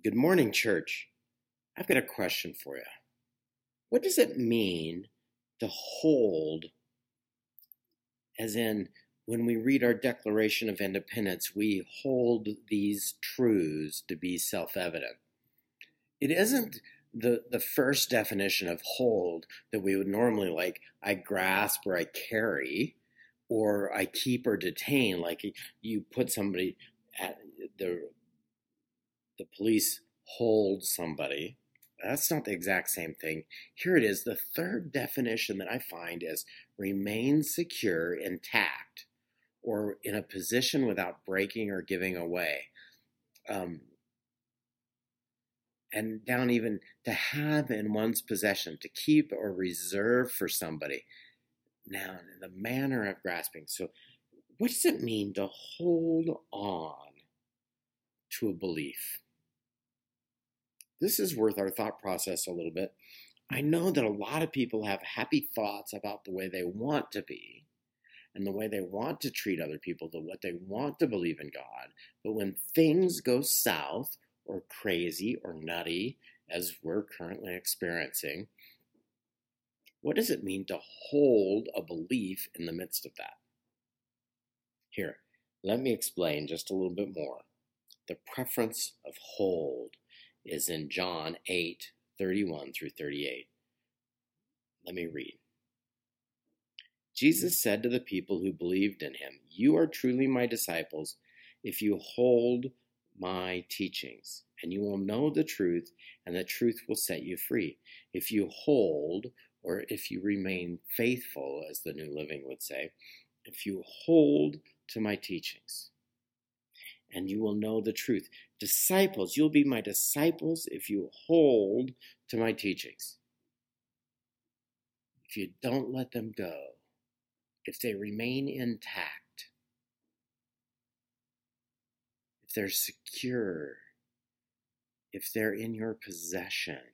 Good morning, church. I've got a question for you. What does it mean to hold, as in when we read our Declaration of Independence, we hold these truths to be self-evident? It isn't the first definition of hold that we would normally like, I grasp or I carry or I keep or detain, like you put somebody at the police hold somebody. That's not the exact same thing. Here it is. The third definition that I find is remain secure, intact, or in a position without breaking or giving away. And down even to have in one's possession, to keep or reserve for somebody. Now, the manner of grasping. So what does it mean to hold on to a belief? This is worth our thought process a little bit. I know that a lot of people have happy thoughts about the way they want to be and the way they want to treat other people, what they want to believe in God. But when things go south or crazy or nutty, as we're currently experiencing, what does it mean to hold a belief in the midst of that? Here, let me explain just a little bit more. The preference of hold is in John 8:31 through 38. Let me read. Jesus said to the people who believed in him, "You are truly my disciples if you hold my teachings, and you will know the truth, and the truth will set you free." If you hold, or if you remain faithful, as the New Living would say, if you hold to my teachings, and you will know the truth. Disciples, you'll be my disciples if you hold to my teachings. If you don't let them go, if they remain intact, if they're secure, if they're in your possession,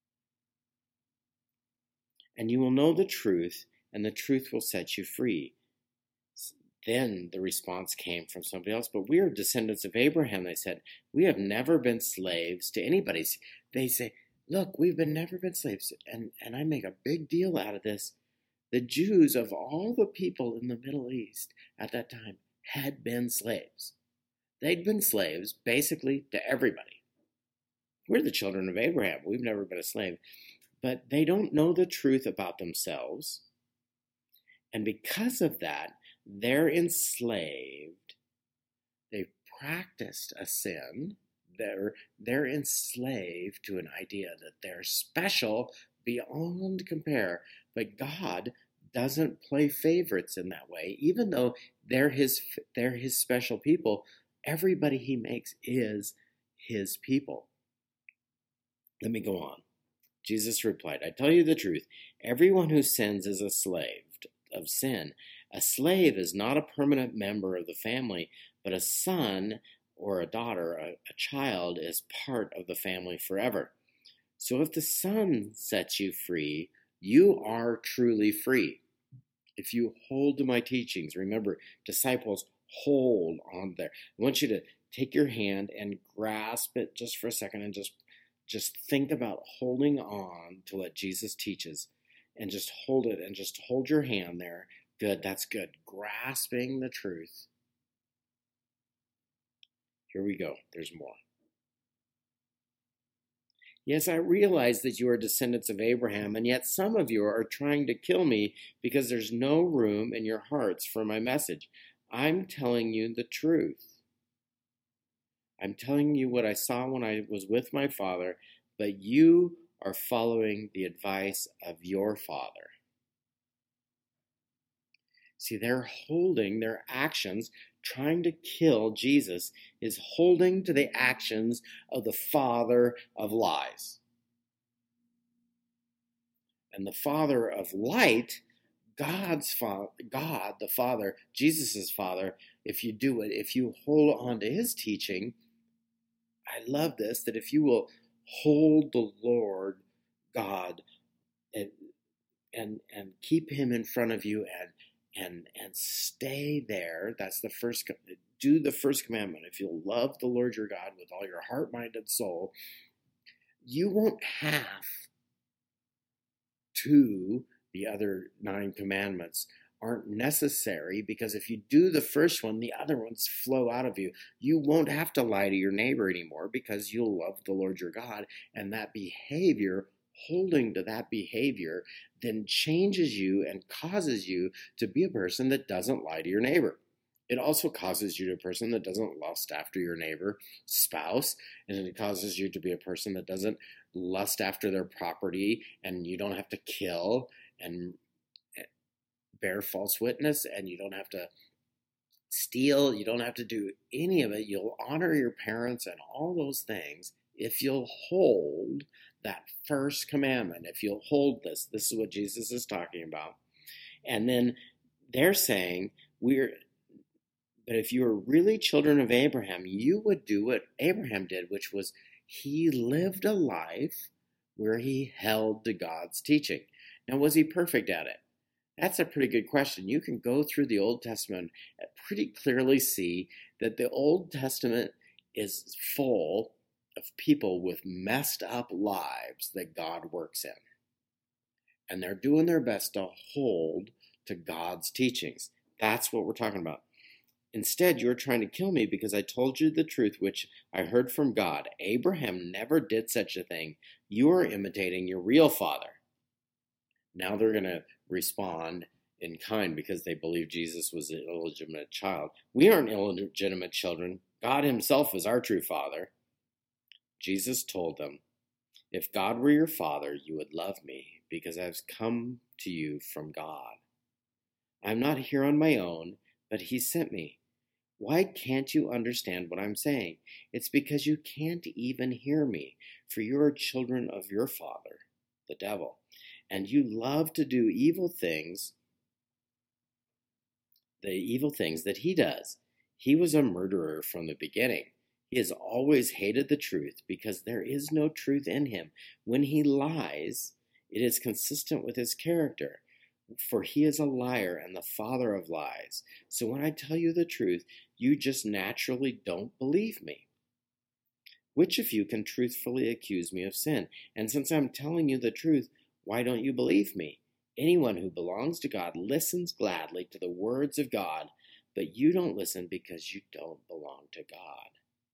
and you will know the truth, and the truth will set you free. Then the response came from somebody else, but we are descendants of Abraham, they said. We have never been slaves to anybody. They say, look, we've never been slaves. And I make a big deal out of this. The Jews, of all the people in the Middle East at that time, had been slaves. They'd been slaves basically to everybody. We're the children of Abraham. We've never been a slave. But they don't know the truth about themselves. And because of that, they're enslaved. They've practiced a sin. They're enslaved to an idea that they're special beyond compare. But God doesn't play favorites in that way. Even though they're his special people, everybody he makes is his people. Let me go on. Jesus replied, "I tell you the truth. Everyone who sins is a slave of sin. A slave is not a permanent member of the family, but a son or a daughter, a child, is part of the family forever. So if the Son sets you free, you are truly free. If you hold to my teachings," remember, disciples hold on there. I want you to take your hand and grasp it just for a second and just think about holding on to what Jesus teaches and just hold it and just hold your hand there. Good, that's good. Grasping the truth. Here we go. There's more. "Yes, I realize that you are descendants of Abraham, and yet some of you are trying to kill me because there's no room in your hearts for my message. I'm telling you the truth. I'm telling you what I saw when I was with my father, but you are following the advice of your father." See, they're holding their actions. Trying to kill Jesus is holding to the actions of the father of lies. And the father of light, God's father, God, the Father, Jesus' Father, if you do it, if you hold on to his teaching, I love this, that if you will hold the Lord God and keep him in front of you and stay there, that's the first do the first commandment, if you'll love the Lord your God with all your heart, mind, and soul, you won't have to, the other 9 commandments aren't necessary, because if you do the first one, the other ones flow out of you. You won't have to lie to your neighbor anymore because you'll love the Lord your God, and that behavior, holding to that behavior, then changes you and causes you to be a person that doesn't lie to your neighbor. It also causes you to be a person that doesn't lust after your neighbor's spouse, and it causes you to be a person that doesn't lust after their property, and you don't have to kill and bear false witness, and you don't have to steal, you don't have to do any of it. You'll honor your parents and all those things if you'll hold that first commandment. If you'll hold this is what Jesus is talking about. And then they're saying, but if you were really children of Abraham, you would do what Abraham did, which was he lived a life where he held to God's teaching. Now, was he perfect at it? That's a pretty good question. You can go through the Old Testament and pretty clearly see that the Old Testament is full of people with messed up lives that God works in. And they're doing their best to hold to God's teachings. That's what we're talking about. Instead, you're trying to kill me because I told you the truth, which I heard from God. Abraham never did such a thing. You are imitating your real father. Now they're going to respond in kind because they believe Jesus was an illegitimate child. We aren't illegitimate children. God himself is our true father. Jesus told them, if God were your father, you would love me because I've come to you from God. I'm not here on my own, but he sent me. Why can't you understand what I'm saying? It's because you can't even hear me, for you are children of your father, the devil, and you love to do evil things, the evil things that he does. He was a murderer from the beginning. He has always hated the truth because there is no truth in him. When he lies, it is consistent with his character. For he is a liar and the father of lies. So when I tell you the truth, you just naturally don't believe me. Which of you can truthfully accuse me of sin? And since I'm telling you the truth, why don't you believe me? Anyone who belongs to God listens gladly to the words of God, but you don't listen because you don't belong to God.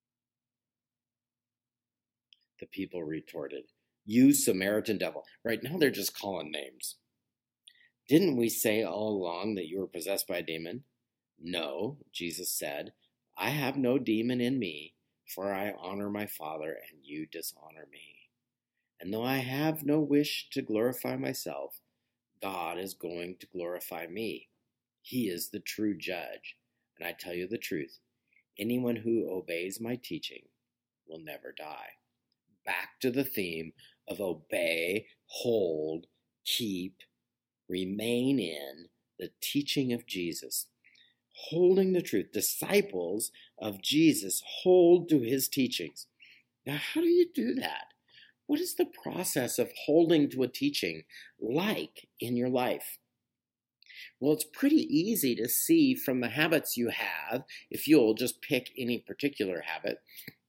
The people retorted, you Samaritan devil. Right now they're just calling names. Didn't we say all along that you were possessed by a demon? No, Jesus said, I have no demon in me, for I honor my Father, and you dishonor me. And though I have no wish to glorify myself, God is going to glorify me. He is the true judge, and I tell you the truth, anyone who obeys my teaching will never die. Back to the theme of obey, hold, keep, remain in the teaching of Jesus. Holding the truth. Disciples of Jesus hold to his teachings. Now, how do you do that? What is the process of holding to a teaching like in your life? Well, it's pretty easy to see from the habits you have, if you'll just pick any particular habit.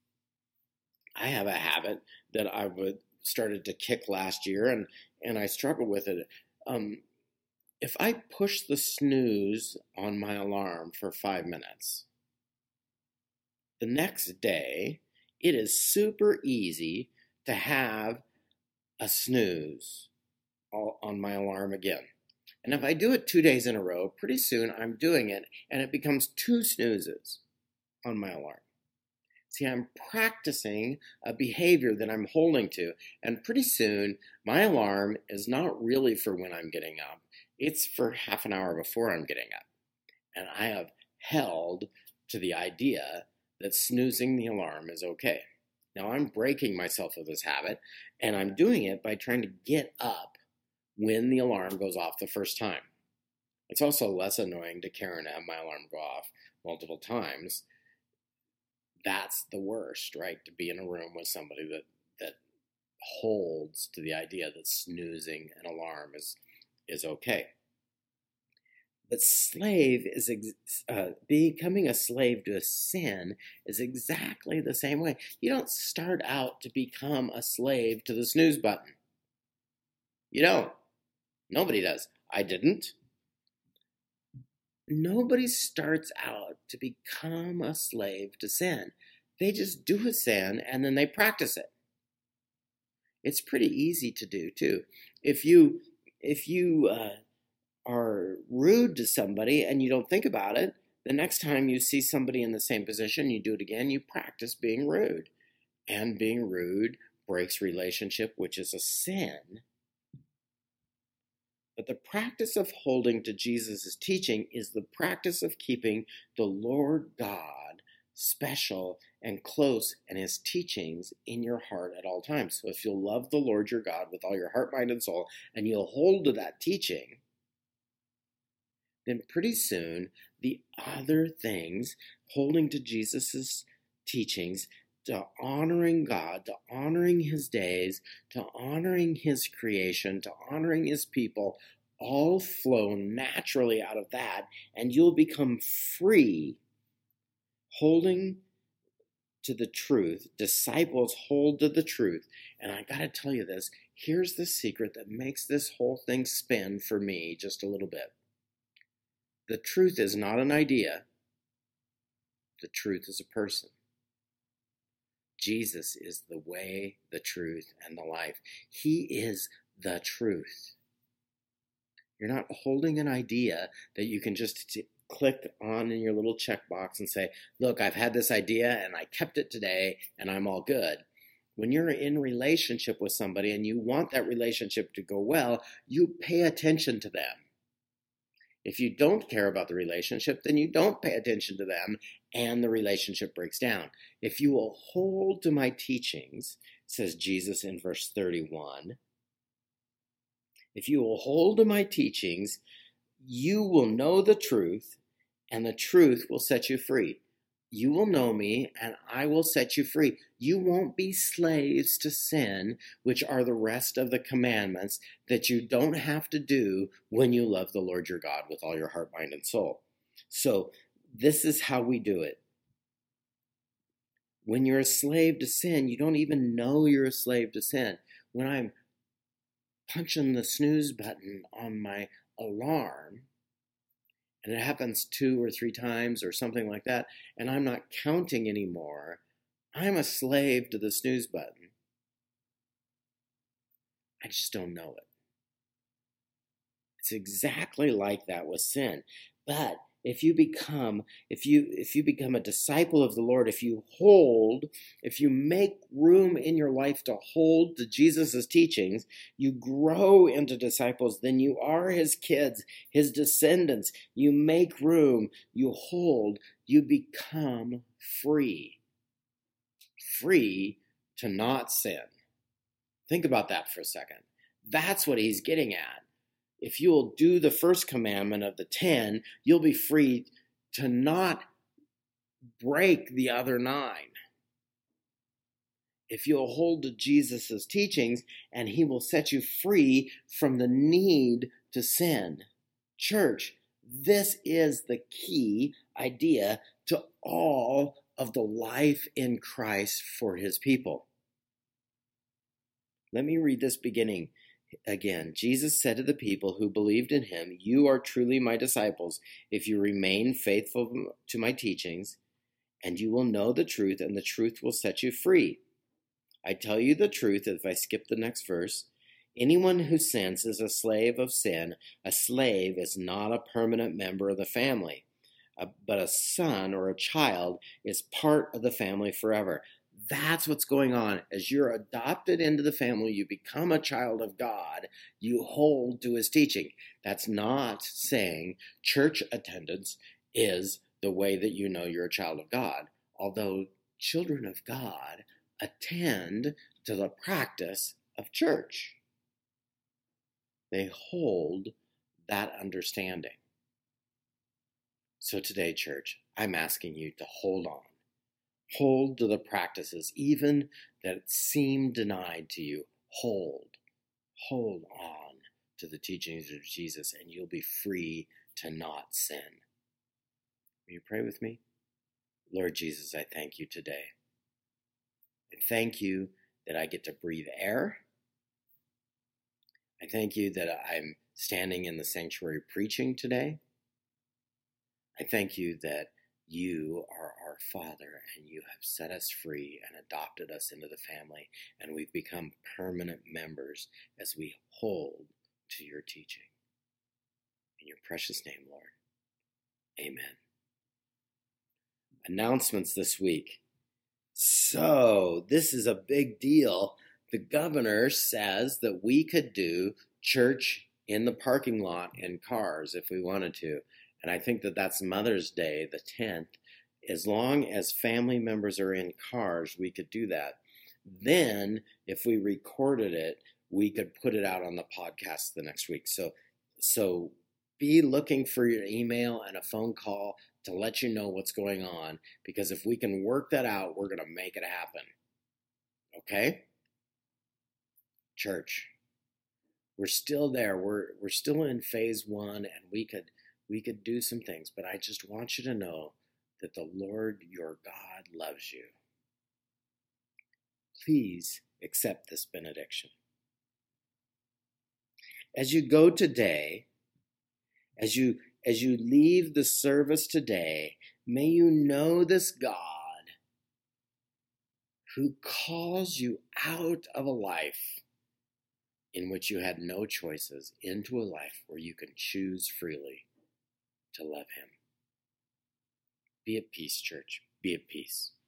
I have a habit that I started to kick last year, and I struggle with it. If I push the snooze on my alarm for 5 minutes, the next day, it is super easy to have a snooze on my alarm again. And if I do it 2 days in a row, pretty soon I'm doing it, and it becomes 2 snoozes on my alarm. See, I'm practicing a behavior that I'm holding to, and pretty soon my alarm is not really for when I'm getting up. It's for half an hour before I'm getting up. And I have held to the idea that snoozing the alarm is okay. Now I'm breaking myself of this habit, and I'm doing it by trying to get up when the alarm goes off the first time. It's also less annoying to Karen to have my alarm go off multiple times. That's the worst, right? To be in a room with somebody that holds to the idea that snoozing an alarm is okay. But becoming a slave to a sin is exactly the same way. You don't start out to become a slave to the snooze button. You don't. Nobody does. I didn't. Nobody starts out to become a slave to sin. They just do a sin and then they practice it. It's pretty easy to do too. If you are rude to somebody and you don't think about it, the next time you see somebody in the same position, you do it again, you practice being rude. And being rude breaks relationship, which is a sin. But the practice of holding to Jesus' teaching is the practice of keeping the Lord God special and close and his teachings in your heart at all times. So if you'll love the Lord your God with all your heart, mind, and soul, and you'll hold to that teaching, then pretty soon the other things, holding to Jesus' teachings, to honoring God, to honoring his days, to honoring his creation, to honoring his people, all flow naturally out of that, and you'll become free. Holding to the truth, disciples hold to the truth. And I got to tell you this, here's the secret that makes this whole thing spin for me just a little bit. The truth is not an idea. The truth is a person. Jesus is the way, the truth, and the life. He is the truth. You're not holding an idea that you can just click on in your little checkbox and say, look, I've had this idea and I kept it today and I'm all good. When you're in relationship with somebody and you want that relationship to go well, you pay attention to them. If you don't care about the relationship, then you don't pay attention to them and the relationship breaks down. If you will hold to my teachings, says Jesus in verse 31, if you will hold to my teachings, you will know the truth and the truth will set you free. You will know me and I will set you free. You won't be slaves to sin, which are the rest of the commandments that you don't have to do when you love the Lord your God with all your heart, mind, and soul. So this is how we do it. When you're a slave to sin, you don't even know you're a slave to sin. When I'm punching the snooze button on my alarm, and it happens 2 or 3 times or something like that, and I'm not counting anymore, I'm a slave to the snooze button. I just don't know it. It's exactly like that with sin. But if you become a disciple of the Lord, if you make room in your life to hold to Jesus' teachings, you grow into disciples, then you are his kids, his descendants. You make room, you hold, you become free. Free to not sin. Think about that for a second. That's what he's getting at. If you'll do the first commandment of the 10, you'll be free to not break the other 9. If you'll hold to Jesus' teachings, and he will set you free from the need to sin. Church, this is the key idea to all of the life in Christ for his people. Let me read this beginning again. Jesus said to the people who believed in him, you are truly my disciples if you remain faithful to my teachings, and you will know the truth, and the truth will set you free. I tell you the truth, if I skip the next verse, anyone who sins is a slave of sin. A slave is not a permanent member of the family, but a son or a child is part of the family forever. That's what's going on. As you're adopted into the family, you become a child of God, you hold to his teaching. That's not saying church attendance is the way that you know you're a child of God, although children of God attend to the practice of church. They hold that understanding. So today, church, I'm asking you to hold on. Hold to the practices, even that seem denied to you. Hold on to the teachings of Jesus, and you'll be free to not sin. Will you pray with me? Lord Jesus, I thank you today. I thank you that I get to breathe air. I thank you that I'm standing in the sanctuary preaching today. I thank you that you are our Father and you have set us free and adopted us into the family, and we've become permanent members as we hold to your teaching. In your precious name, Lord. Amen. Announcements this week. So, this is a big deal. The governor says that we could do church in the parking lot in cars if we wanted to. And I think that that's Mother's Day, the 10th. As long as family members are in cars, we could do that. Then, if we recorded it, we could put it out on the podcast the next week. So be looking for your email and a phone call to let you know what's going on, because if we can work that out, we're going to make it happen. Okay? Church, we're still there. We're still in phase 1, and we could do some things, but I just want you to know that the Lord your God loves you. Please accept this benediction. As you go today, as you leave the service today, may you know this God who calls you out of a life in which you had no choices into a life where you can choose freely to love him. Be at peace, church. Be at peace.